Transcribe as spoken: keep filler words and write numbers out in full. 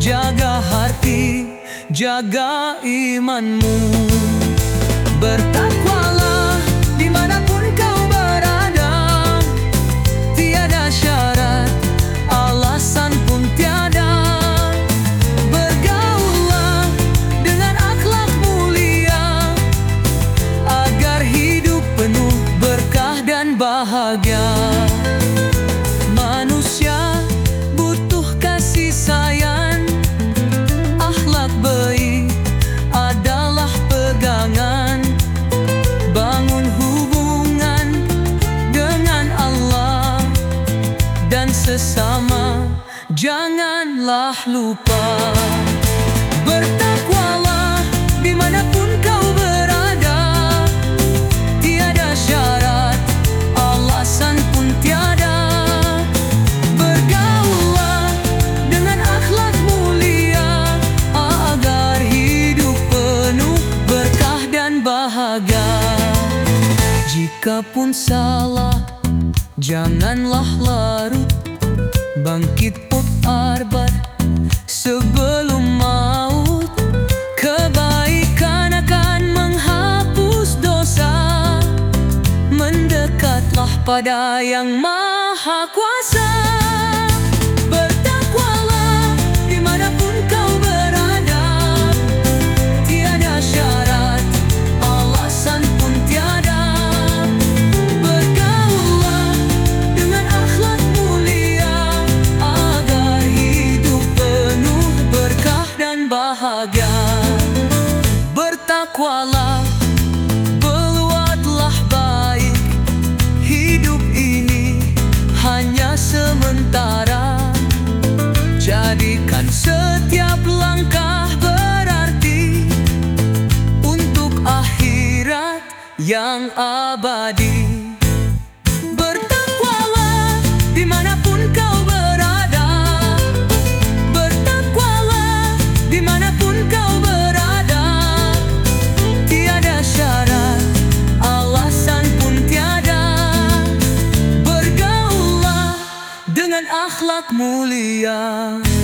Jaga hati, jaga imanmu. Bertakwalah dimanapun kau berada. Tiada syarat, alasan pun tiada. Bergaullah dengan akhlak mulia, agar hidup penuh berkah dan bahagia. Manusia butuh kasih sayang, akhlak baik adalah pegangan. Bangun hubungan dengan Allah dan sesama, janganlah lupa. Bertakwalah dimanapun kau berada. Tiada syarat, alasan pun tiada. Bergaullah dengan akhlak mulia, agar hidup penuh berkah dan bahagia. Jikapun salah, janganlah larut. Bangkit arbat sebelum maut. Kebaikan akan menghapus dosa. Mendekatlah pada Yang Maha Kuasa. Bertakwalah dimanapun kau berada. Tiada syarat, alasan pun tiada. Bergaullah dengan akhlak mulia, agar hidup penuh berkah dan bahagia. Bertakwalah, berbuatlah baik. Hidup ini hanya sementara. Jadikan setiap langkah berarti untuk akhirat yang abadi. Bertakwalah dimanapun kau berada. Bertakwalah dimanapun kau berada. Tiada syarat, alasan pun tiada. Bergaullah dengan akhlak mulia.